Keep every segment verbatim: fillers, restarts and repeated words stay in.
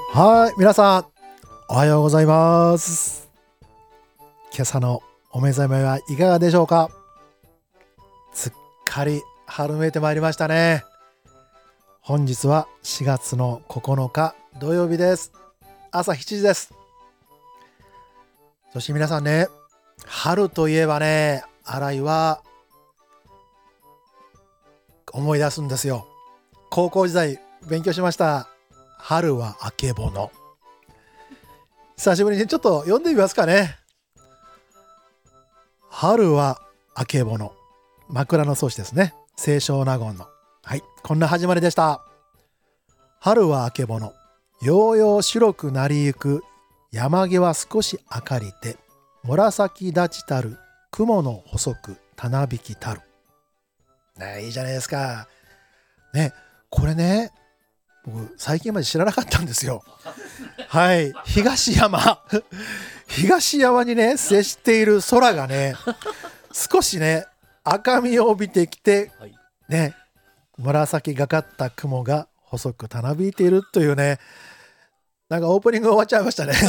はい、皆さんおはようございます。今朝のお目覚めはいかがでしょうか。すっかり春めいてまいりましたね。本日はしがつのここのか土曜日です。朝しちじです。そして皆さんね、春といえばね、新井は思い出すんですよ。高校時代勉強しました。春はあけぼの。久しぶりにちょっと読んでみますかね。春はあけぼの、枕草子ですね。清少納言の、はい、こんな始まりでした。春はあけぼの、ようよう白くなりゆく山際は少し明かりて、紫立ちたる雲の細くたなびきたる、ね、いいじゃないですかね。これね、僕最近まで知らなかったんですよ。はい、東山東山にね接している空がね、少しね赤みを帯びてきてね、紫がかった雲が細くたなびいているというね、なんかオープニング終わっちゃいましたね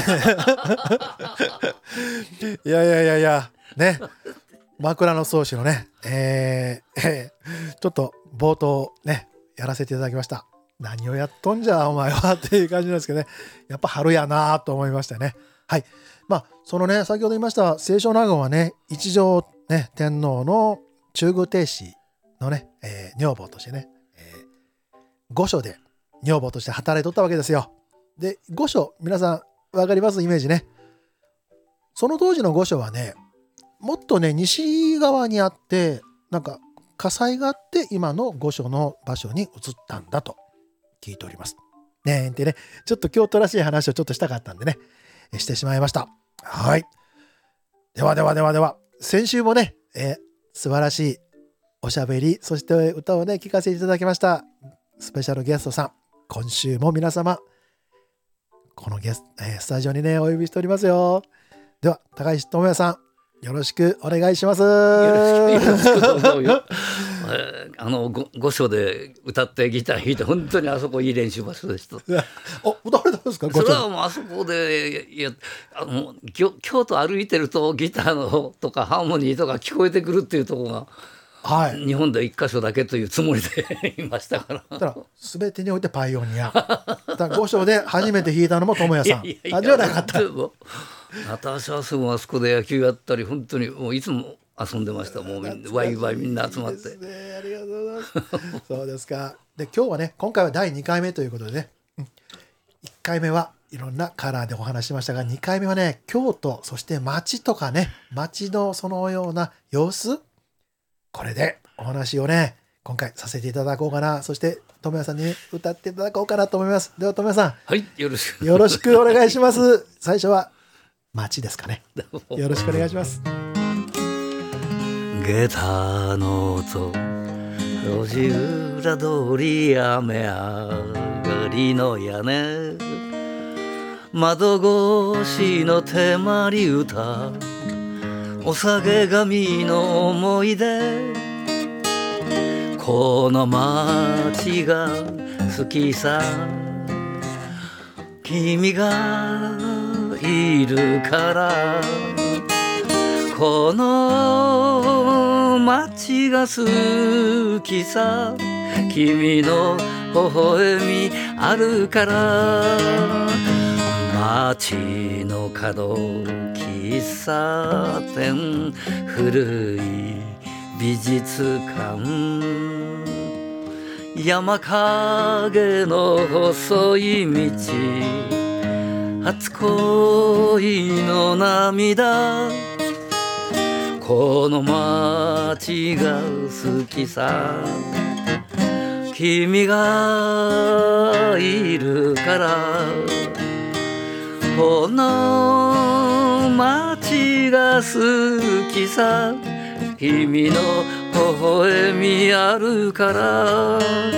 いやいやいやいやね、枕草子のね、えーえー、ちょっと冒頭ねやらせていただきました。何をやっとんじゃお前はっていう感じなんですけどね、やっぱ春やなと思いましたね。はい、まあそのね、先ほど言いました清少納言はね、一条、ね、天皇の中宮帝子のね、えー、女房としてね、えー、御所で女房として働いとったわけですよ。で、御所、皆さん分かりますイメージね。その当時の御所はね、もっとね西側にあって、なんか火災があって今の御所の場所に移ったんだと聞いておりますね。でね、ちょっと京都らしい話をちょっとしたかったんでね、してしまいました。はい、ではではではでは、先週もね、えー、素晴らしいおしゃべり、そして歌をね聴かせていただきましたスペシャルゲストさん、今週も皆様このゲスト、えー、スタジオにねお呼びしておりますよ。では高石智也さん、よろしくお願いします。 よろしくよろしくどうぞよあの御所で歌ってギター弾いて、本当にあそこいい練習場所でした。 お、歌われたんですか。 それはもうあそこで、いや、あの京都歩いてるとギターのとかハーモニーとか聞こえてくるっていうところが、はい、日本で一箇所だけというつもりでいましたから。だから全てにおいてパイオニア。だ御所で初めて弾いたのも智也さん。いやいやいや、あ、じゃなかった。 私はすぐあそこで野球やったり、本当にもういつも遊んでました。もうみんなワイワイみんな集まって、 ね、ありがとうございますそうですか。で、今日はね、今回はだいにかいめということでね、うん、いっかいめはいろんなカラーでお話ししましたが、にかいめはね、京都、そして街とかね、街のそのような様子、これでお話をね今回させていただこうかな。そして智也さんに、ね、歌っていただこうかなと思います。では智也さん、 はい、よろしくよろしくお願いします最初は街ですかね。よろしくお願いします。 下駄の音、路地裏通り雨上がりの屋根、窓越しの手まり歌、お下げ髪の思い出、この街が好きさ、君がいるから、この街が好きさ、君の微笑みあるから、街の角喫茶店、古い美術館、山影の細い道、初恋の涙、この街が好きさ、君がいるから、この街が好きさ、君の微笑みあるから、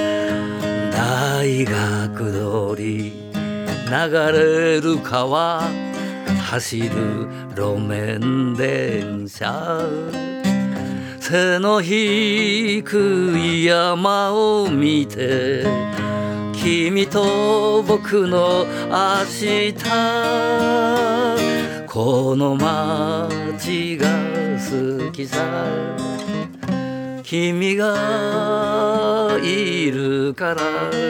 大学通り流れる川、走る路面電車、背の低い山を見て君と僕の明日この街が好きさ君がいるから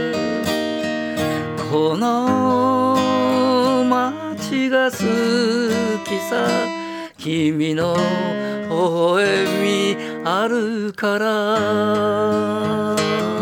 この街が好きさ君の微笑みあるから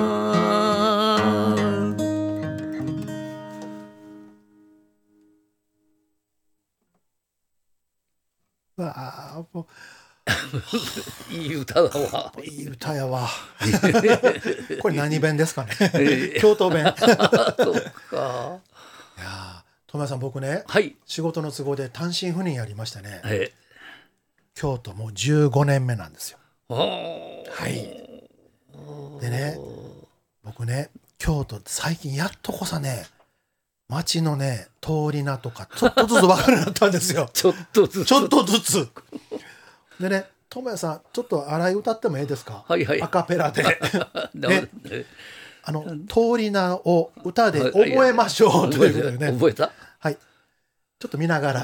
わあもういい歌だわいい歌やわこれ何弁ですかね京都弁そうかいや富谷さん僕ね、 はい、 仕事の都合で単身赴任やりましてね、 はい、 京都もうじゅうごねんめなんですよ。 はいでね僕ね京都最近やっとこさね街のね通り名とかちょっとずつ分かるようになったんですよちょっとずつちょっとずつでね智也さんちょっと洗い歌ってもいいですか、 はいはい、 アカペラで、 ね、 あの通り名を歌で覚えましょうということでね覚えたはいちょっと見ながら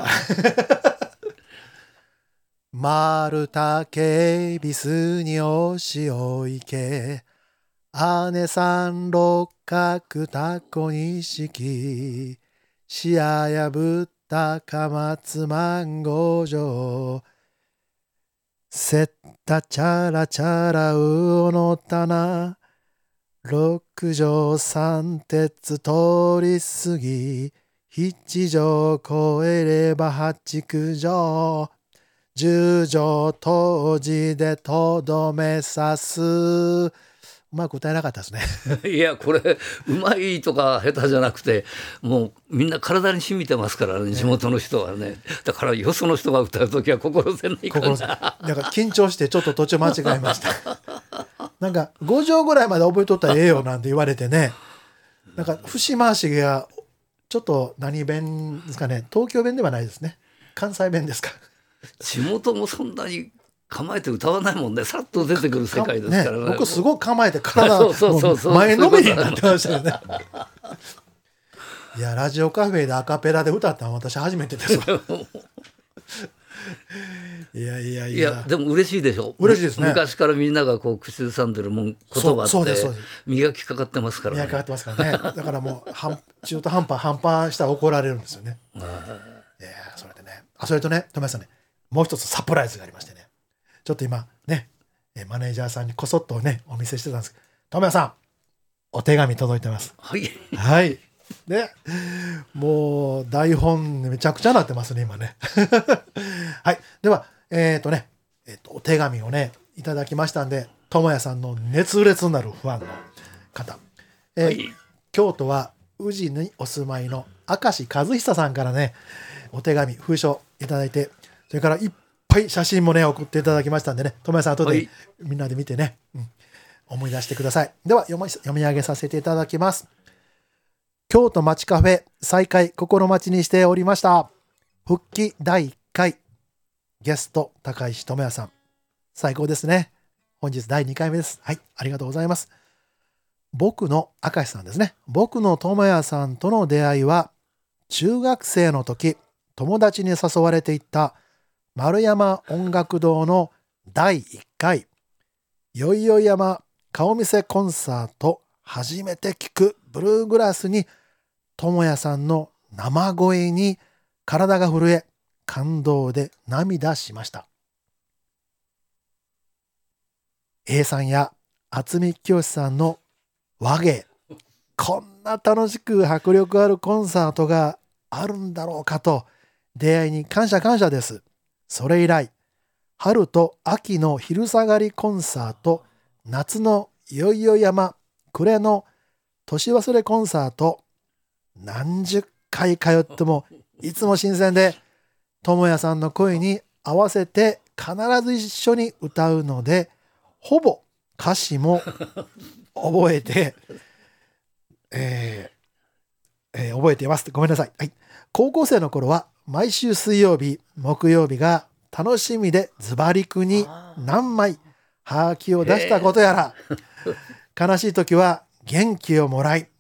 丸竹ビスにお塩池姉さん六角タコ錦しややぶったかまつマンゴー城せったチャラチャラウオの棚六条三鉄通り過ぎ七条越えれば八九条十条当時でとどめさすうまく歌えなかったですねいやこれうまいとか下手じゃなくてもうみんな体に染みてますからね地元の人はねだからよその人が歌うときは心せないかなだから緊張してちょっと途中間違えましたなんかご条ぐらいまで覚えとったらええよなんて言われてねなんか節回しがちょっと何弁ですかね東京弁ではないですね関西弁ですか地元もそんなに構えて歌わないもんねさっと出てくる世界ですからね。 ね僕すごく構えて体前のめりになってましたよねいやラジオカフェでアカペラで歌ったの私初めてですいやいやいやいやでも嬉しいでしょ嬉しいですね昔からみんながこう口ずさんでるもん言葉って磨きかかってますからね磨きかかってますからねだからもう中途半端半端したら怒られるんですよねいやそれでねあそれとね富谷さんねもう一つサプライズがありましてねちょっと今ねマネージャーさんにこそっとねお見せしてたんですけど富谷さんお手紙届いてますはいはいねもう台本めちゃくちゃなってますね今ねはいではえっ、ー、とね、えー、とお手紙をねいただきましたんで智也さんの熱烈なるファンの方、えーはい、京都は宇治にお住まいの明石和久さんからねお手紙封書いただいてそれからいっぱい写真もね送っていただきましたんでね智也さん後で、はい、みんなで見てね、うん、思い出してください。では読み、読み上げさせていただきます。京都町カフェ再開心待ちにしておりました。復帰だいいっかいゲスト高石智也さん最高ですね。本日だいにかいめです。はい、ありがとうございます。僕の明石さんですね。僕の智也さんとの出会いは中学生の時友達に誘われていった丸山音楽堂のだいいっかいよいよい山顔見せコンサート初めて聞くブルーグラスに智也さんの生声に体が震え感動で涙しました。A さんや渥美清さんの和芸こんな楽しく迫力あるコンサートがあるんだろうかと出会いに感謝感謝です。それ以来春と秋の昼下がりコンサート夏のいよいよ山暮れの年忘れコンサート何十回通ってもいつも新鮮で智也さんの声に合わせて必ず一緒に歌うのでほぼ歌詞も覚えて、えーえー、覚えています。ごめんなさい、はい、高校生の頃は毎週水曜日木曜日が楽しみでズバリクに何枚ハガキを出したことやら悲しい時は元気をもらい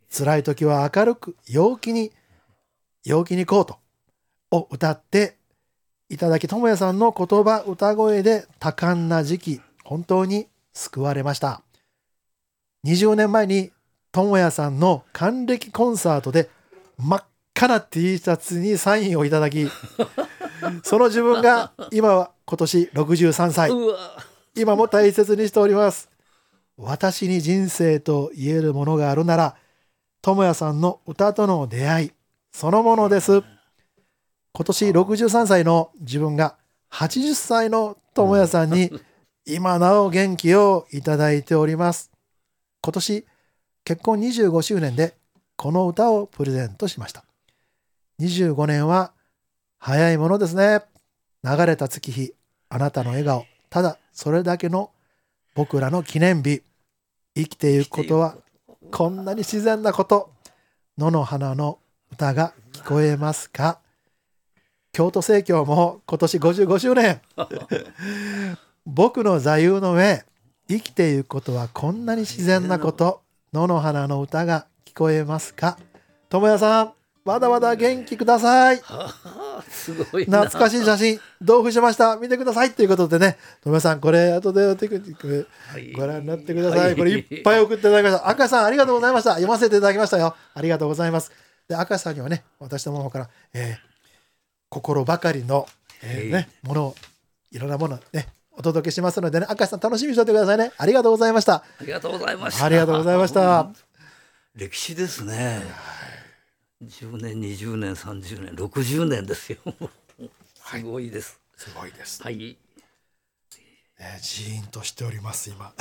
辛い時は明るく陽気に陽気に行こうとを歌っていただき、智也さんの言葉歌声で多感な時期本当に救われました。にじゅうねんまえに智也さんの還暦コンサートで真っ赤な T シャツにサインをいただきその自分が今は今年ろくじゅうさんさい、今も大切にしております。私に人生と言えるものがあるなら智也さんの歌との出会いそのものです。今年ろくじゅうさんさいの自分がはちじゅっさいの智也さんに今なお元気をいただいております。今年結婚にじゅうごしゅうねんでこの歌をプレゼントしました。にじゅうごねんは早いものですね。流れた月日、あなたの笑顔、ただそれだけの僕らの記念日。生きていくことはこんなに自然なこと。野の花の歌が聞こえますか。京都正教も今年ごじゅうごしゅうねん僕の座右の銘、生きていくことはこんなに自然なこと。野の花の歌が聞こえますか。智也さん、まだまだ元気ください。 すごいな。 懐かしい写真同封しました。見てくださいということでね、智也さんこれ後でテクニックご覧になってください、はい、これいっぱい送っていただきました。明石さんありがとうございました。読ませていただきましたよ。ありがとうございます。で、明石さんにはね、私どもの方から、えー、心ばかりの、えーね、ものをいろんなものねお届けしますのでね、明石さん楽しみにしておいてくださいね。ありがとうございました。 ありがとうございました。 ありがとうございました。 歴史ですね。じゅうねん、にじゅうねん、さんじゅうねん、ろくじゅうねんですよ。すごいです。 はい、すごいです。 はい。 えー、ジーンとしております今。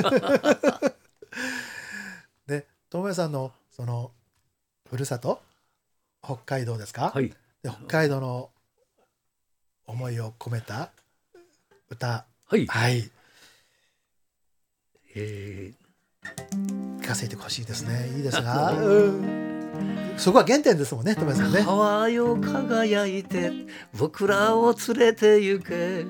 で、智也さんのそのふるさと北海道ですか。 はい。 で、北海道の思いを込めた歌。 はい。 はい。 えー、聞かせてほしいですね。いいですが。うんそこは原点ですもんね、智也さんね。 川よ輝いて僕らを連れて行け。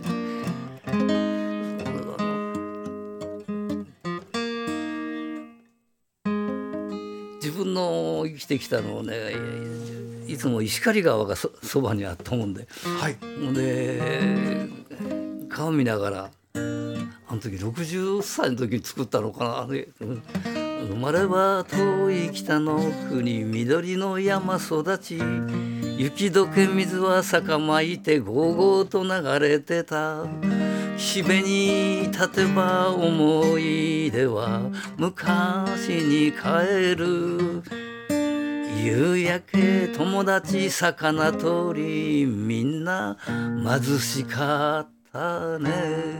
自分の生きてきたのをね、いつも石狩川が そ, そばにあったもんで、 はい、 で川見ながら、あの時ろくじゅっさいの時に作ったのかな。生まれは遠い北の国、緑の山育ち、雪解け水は坂巻いてゴーゴーと流れてた。岸辺に立てば思い出は昔に帰る。夕焼け友達魚取り、みんな貧しかったね。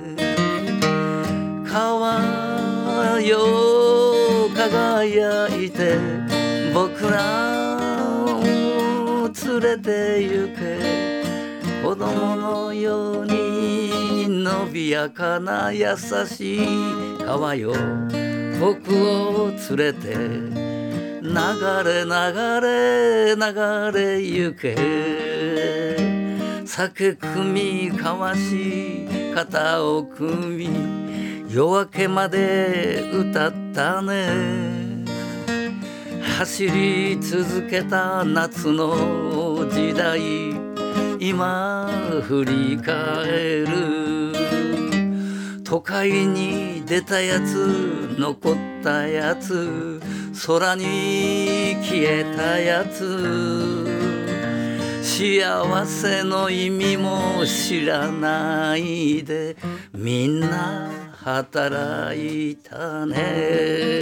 川よ輝いて僕らを連れて行け。子供のように伸びやかな優しい川よ、僕を連れて流れ流れ流れ行け。酒酌み交わし肩を組み、夜明けまで歌ったね。走り続けた夏の時代、今振り返る。都会に出たやつ、残ったやつ、空に消えたやつ、幸せの意味も知らないでみんな働いたね。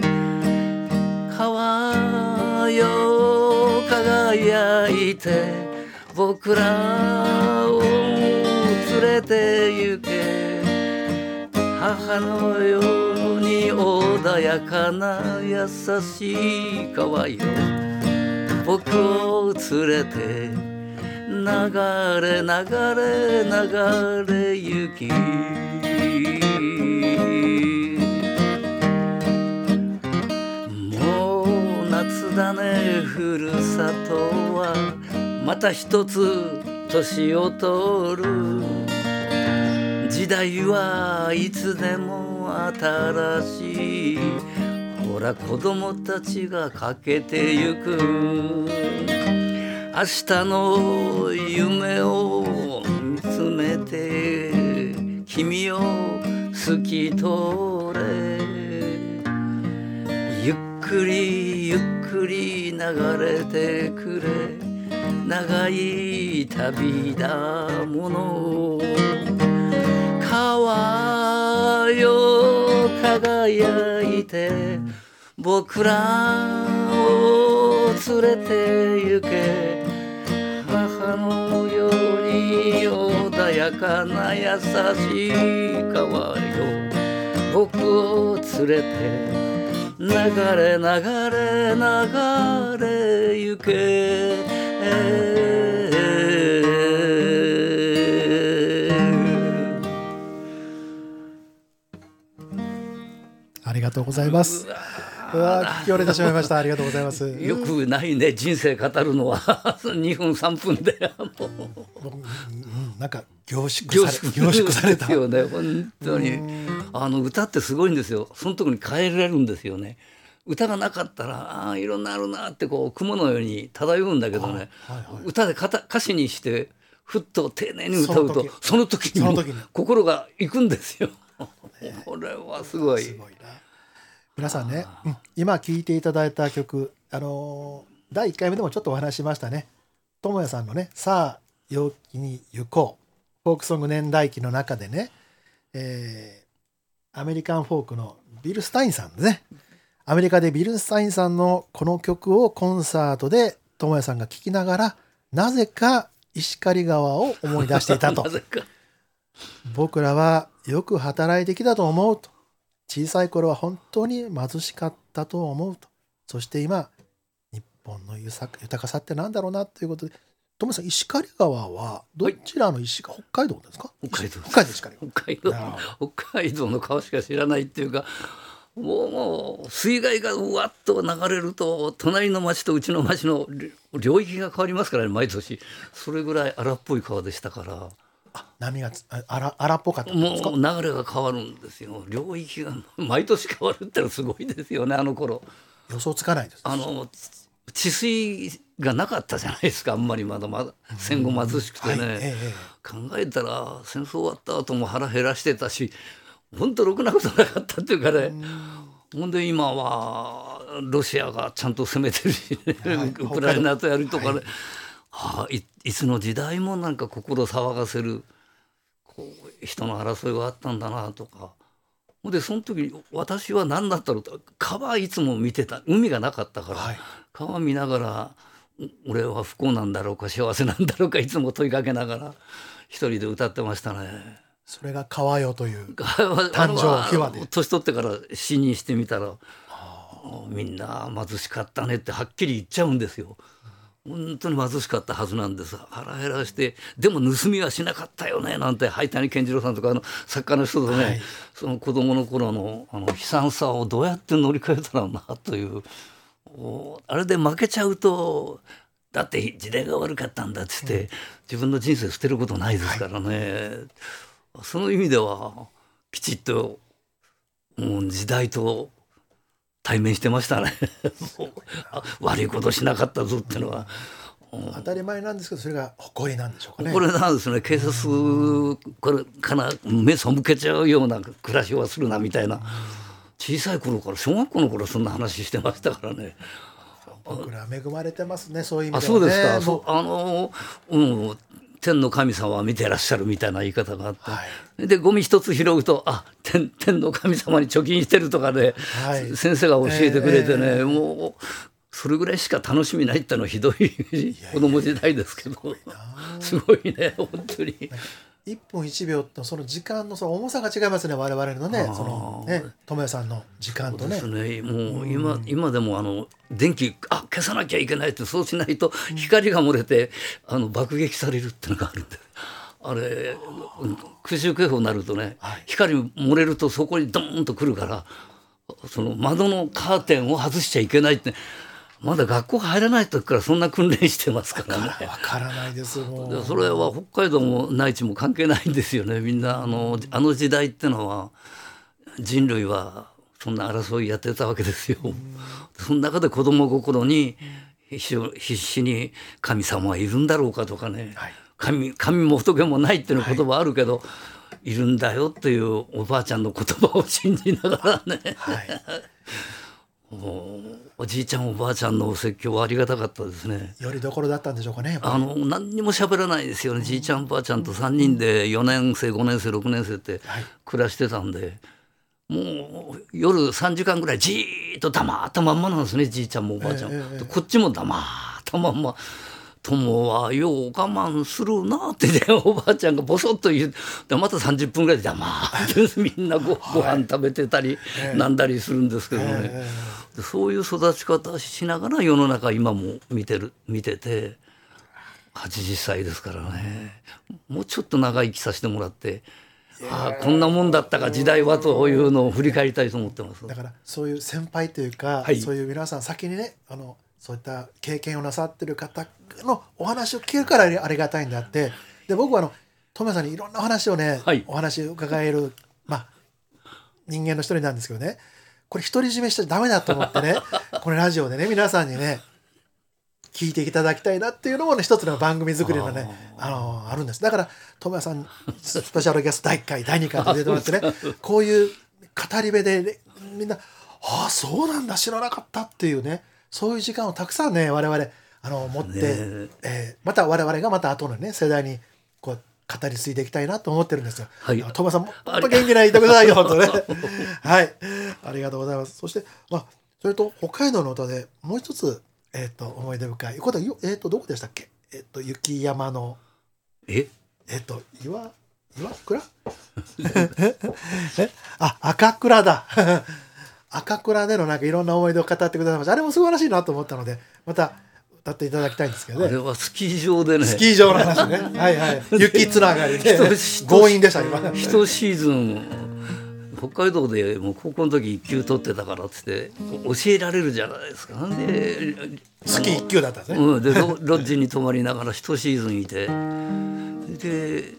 川よ輝いて僕らを連れて行け。母のように穏やかな優しい川よ、僕を連れて流れ流れ流れ行き。もう夏だね、ふるさとはまた一つ年を取る。時代はいつでも新しい。ほほら子供たちが駆けてゆく明日の夢を見つめて君を透き通れゆっくりゆっくり流れてくれ長い旅だもの川よ輝いて僕らを連れて行け母のように穏やかな優しい川よ僕を連れて流れ流れ流れ行けありがとうございます。うわ聞き折れてしまいました。ありがとうございます。 よくないね人生語るのはにふんさんぷんでもう、 うん、なんか凝縮され凝縮されたですよね本当にあの歌ってすごいんですよ。そのとこに変えられるんですよね。歌がなかったらあいろんなあるなってこう雲のように漂うんだけどね、はいはいはい、歌で歌詞にしてふっと丁寧に歌うとその時に心が行くんですよこれはすごい。すごいな。 皆さんね、うん、今聴いていただいた曲、あのー、だいいっかいめでもちょっとお話しましたね。智也さんのねさあ陽気に行こうフォークソング年代記の中でね、えー、アメリカンフォークのビル・スタインさんですね。アメリカでビル・スタインさんのこの曲をコンサートで智也さんが聴きながらなぜか石狩川を思い出していたと僕らはよく働いてきたと思うと小さい頃は本当に貧しかったと思うとそして今日本の豊かさってなんだろうなということで智也さん石狩川はどちらの石が、はい、北海道ですか。 北海道北海道石狩北海道北海道の川しか知らないっていうかもう、もう水害がうわっと流れると隣の町とうちの町の領域が変わりますからね毎年それぐらい荒っぽい川でしたからあ波が荒荒っぽかったんですか。 もう流れが変わるんですよ。領域が毎年変わるってのはすごいですよね。あの頃予想つかないです。 あの治水がなかったじゃないですかあんまりまだまだ戦後貧しくてね、はいええ、考えたら戦争終わった後も腹減らしてたし本当ろくなことなかったっていうかねほんで今はロシアがちゃんと攻めてるし、ねはい、ウクライナとやるとかね、はいはあ、い, いつの時代もなんか心騒がせるこう人の争いがあったんだなとかほんでその時私は何だったろうと川いつも見てた海がなかったから、はい、川見ながら俺は不幸なんだろうか幸せなんだろうかいつも問いかけながら一人で歌ってましたね。 それが川よという誕生秘話で年取ってから詩にしてみたらみんな貧しかったねってはっきり言っちゃうんですよ。本当に貧しかったはずなんです。腹減らしてでも盗みはしなかったよねなんて灰谷健次郎さんとかの作家の人とね、はい、その子供の頃 の, あの悲惨さをどうやって乗り越えたのかなというあれで負けちゃうとだって時代が悪かったんだっつって、うん、自分の人生捨てることないですからね、はい、その意味ではきちっともう時代と対面してましたね悪いことしなかったぞっていうのは、 うん、当たり前なんですけどそれが誇りなんでしょうかね。 誇りなんですね。警察これから目背けちゃうような暮らしはするなみたいな小さい頃から小学校の頃そんな話してましたからね。 僕ら恵まれてますねそういう意味ではね。あそうですか。そうあの、うん、天の神様は見てらっしゃるみたいな言い方があって、はい、でゴミ一つ拾うとあ 天, 天の神様に貯金してるとかで、はい、先生が教えてくれてね、えー、もうそれぐらいしか楽しみないってのはひどい子供時代ですけどすごいね本当に。 いっぷんいちびょうとその時間のその重さが違いますね我々のねそのね智也さんの時間とね。 そうですねもう 今,、うん、今でもあの電気あ消さなきゃいけないってそうしないと光が漏れて、うん、あの爆撃されるってのがあるんであれ空襲警報になるとね、はい、光漏れるとそこにドーンと来るからその窓のカーテンを外しちゃいけないってまだ学校入らない時からそんな訓練してますからね。 わからないですもう。 それは北海道も内地も関係ないんですよね。みんなあのあの時代ってのは人類はそんな争いやってたわけですよ。その中で子供心に必死に神様はいるんだろうかとかね、はい、神, 神も仏もないっていう言葉あるけど、はい、いるんだよっていうおばあちゃんの言葉を信じながらね、はい、おじいちゃんおばあちゃんのお説教はありがたかったですね。 よりどころだったんでしょうかね。 あの何にも喋らないですよね。じいちゃんおばあちゃんとさんにんでよねん生ごねん生ろくねん生って暮らしてたんで、はい、もう夜さんじかんぐらいじーっと黙ったまんまなんですね、じいちゃんもおばあちゃん、えーえー、こっちも黙ったまんま。友はよう我慢するなって、ね、おばあちゃんがボソッと言う。またさんじゅっぷんぐらいで黙ってみんな ご, ご飯食べてたり、はい、なんだりするんですけどね、えー、そういう育ち方しながら世の中今も見てる見ててはちじゅっさいですからね、もうちょっと長生きさせてもらって、ああこんなもんだったか時代はというのを振り返りたいと思ってます。 だからそういう先輩というか、はい、そういう皆さん先にね、あのそういった経験をなさってる方のお話を聞けるからありがたいんであって、で僕はあの富谷さんにいろんな話をね、はい、お話を伺える、まあ、人間の一人なんですけどね、これ独り占めしちゃダメだと思ってねこのラジオでね皆さんにね聞いていただきたいなっていうのもね一つの番組作りのね あ, あのあるんです。だから富谷さんスペシャルゲストだいいっかいだいにかいと出てもらってねこういう語り部で、ね、みんなああそうなんだ知らなかったっていうね、そういう時間をたくさんね我々あの持って、えー、また我々がまた後のね世代にこう語り継いでいきたいなと思ってるんですよ。はい、トマさんもっと元気ないてくださいよとねはいありがとうございます。そして、まあ、それと北海道の歌でもう一つ、えー、と思い出深いこれは、えー、とどこでしたっけ、えー、と雪山のええっ、ー、と岩岩倉えあ赤倉だ赤倉でのなんかいろんな思い出を語ってくださいました。あれも素晴らしいなと思ったのでまた歌っていただきたいんですけどね。 あれはスキー場でね、 スキー場の話ねはいはい雪つながりで強引でした今一シーズン北海道でもう高校の時いっ級取ってたからっつって教えられるじゃないですか。でスキーいっ級だったんですね、 うん、で ロ, ロッジに泊まりながら一シーズンいて、で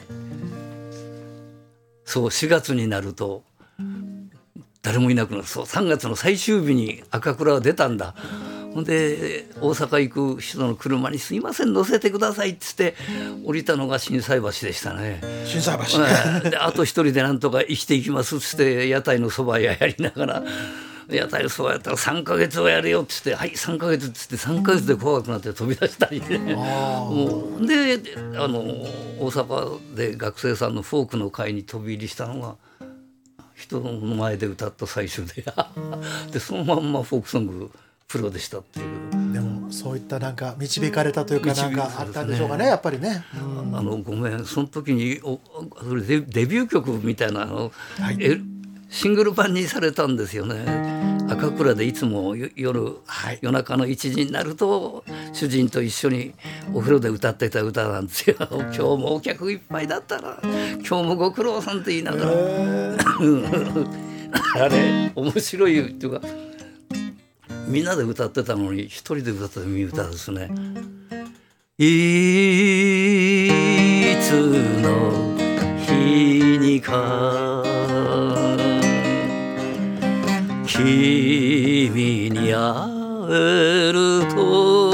そうしがつになると誰もいなくなる。そうさんがつの最終日に赤倉は出たんだ。ほんで大阪行く人の車にすいません乗せてくださいっつって降りたのが心斎橋でしたね。 心斎橋であと一人でなんとか生きていきますっつって屋台のそばややりながら、屋台のそばやったらさんかげつはやれよっつってはいさんかげつっつってさんかげつで怖くなって飛び出したりねもうであの大阪で学生さんのフォークの会に飛び入りしたのが人の前で歌った最終ででそのまんまフォークソングプロでしたっていう。 でもそういったなんか導かれたというかなんかあったんでしょうかねやっぱりね。 うんあのごめんその時におそれ デ, デビュー曲みたいなの、はい、シングル版にされたんですよね。赤倉でいつも夜、はい、夜中のいちじになると主人と一緒にお風呂で歌ってた歌なんですよ。今日もお客いっぱいだったら今日もご苦労さんって言いながら、えー、あれ面白いっていうかみんなで歌ってたのに一人で歌ってた耳歌ですね。いつの日にか君に会えると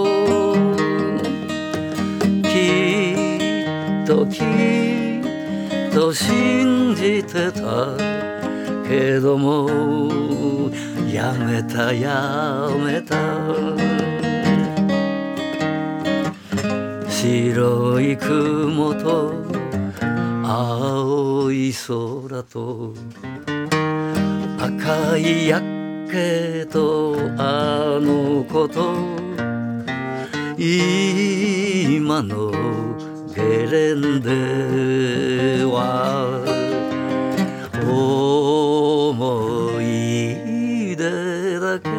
きっときっと信じてたけどもやめたやめた白い雲と青い空と赤いやけとあの子と今のゲレンデは思い出だけ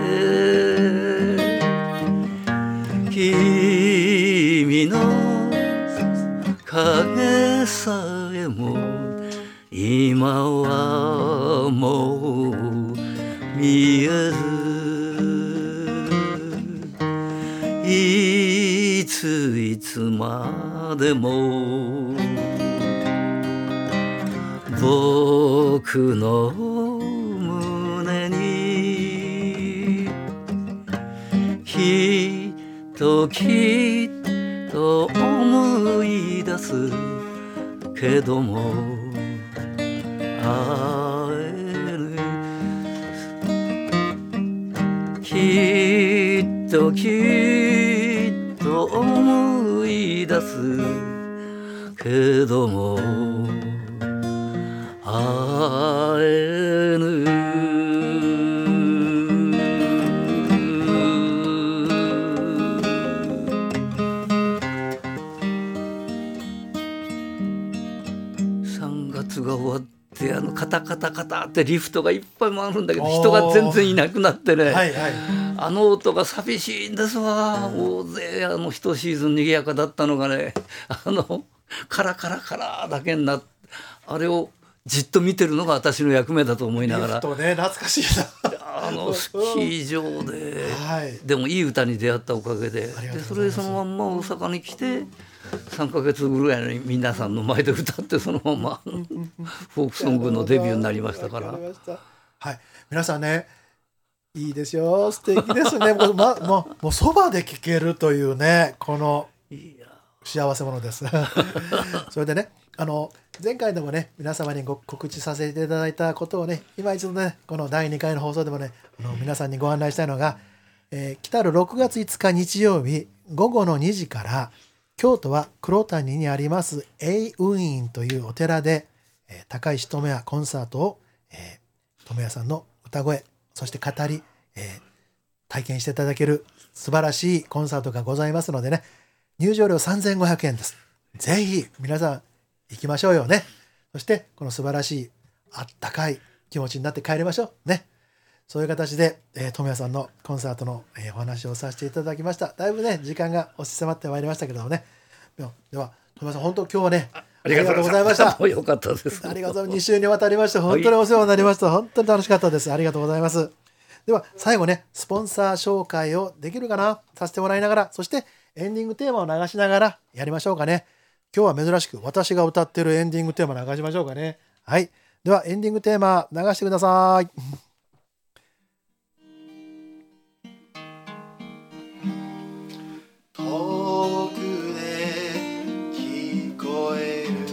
君の影さえも今はもう見えずいついつまでも僕の胸ときっと思い出すけども会えるきっときっと思い出すけども会えぬさんがつが終わってあのカタカタカタってリフトがいっぱい回るんだけど人が全然いなくなってね、 はいはい、 あの音が寂しいんですわ。大勢あの一シーズン賑やかだったのがねあのカラカラカラだけになってあれをじっと見てるのが私の役目だと思いながらリフトね、懐かしいなあのスキー場で、 はい、 でもいい歌に出会ったおかげで、でそれでそのまんま大阪に来てさんかげつぐらいに皆さんの前で歌ってそのままフォークソングのデビューになりましたから。 はい、皆さんねいいですよ、素敵ですねもう、ま、もう、もうそばで聴けるというねこの幸せ者ですそれでねあの前回でもね皆様にご告知させていただいたことをね今一度ねこのだいにかいの放送でもねあの皆さんにご案内したいのが、えー、来たるろくがついつか日曜日午後のにじから京都は黒谷にあります永雲院というお寺で、えー、高石智也コンサートを、えー、智也さんの歌声そして語り、えー、体験していただける素晴らしいコンサートがございますのでね入場料さんぜんごひゃくえんです。ぜひ皆さん行きましょうよね。そしてこの素晴らしいあったかい気持ちになって帰りましょうね。そういう形で、えー、智也さんのコンサートの、えー、お話をさせていただきました。だいぶね時間が押し迫ってまいりましたけどもね。では智也さん本当今日はねありがとうございました。 よかったです。 ありがとうございます。に週にわたりまして本当にお世話になりました。本当に楽しかったです。ありがとうございます。では最後ねスポンサー紹介をできるかなさせてもらいながらそしてエンディングテーマを流しながらやりましょうかね。今日は珍しく私が歌ってるエンディングテーマ流しましょうかね。はい。ではエンディングテーマ流してください。遠くで聞こえる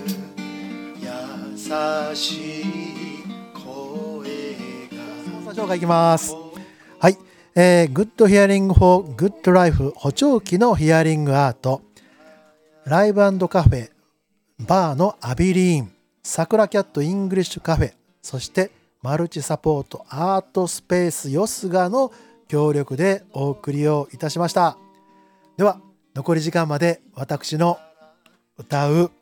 優しい声が紹介いきます。はい。えー、Good Hearing for Good Life 補聴器のヒアリングアートライブ&カフェバーのアビリーンサクラキャットイングリッシュカフェそしてマルチサポートアートスペースよすがの協力でお送りをいたしました。では残り時間まで私の歌う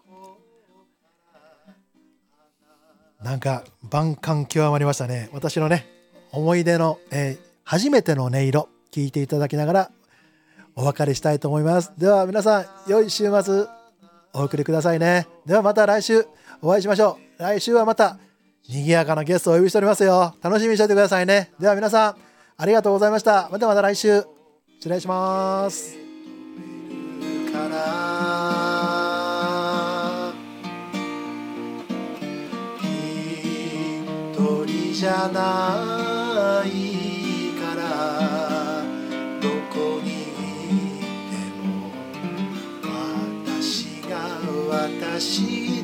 なんか万感極まりましたね。私のね思い出の、えー、初めての音色聞いていただきながらお別れしたいと思います。では皆さん良い週末お送りくださいね。ではまた来週お会いしましょう。来週はまた賑やかなゲストをお呼びしておりますよ。楽しみにしておいてくださいね。では皆さんありがとうございました。またまた来週失礼します。一人じゃないからどこにいても私が私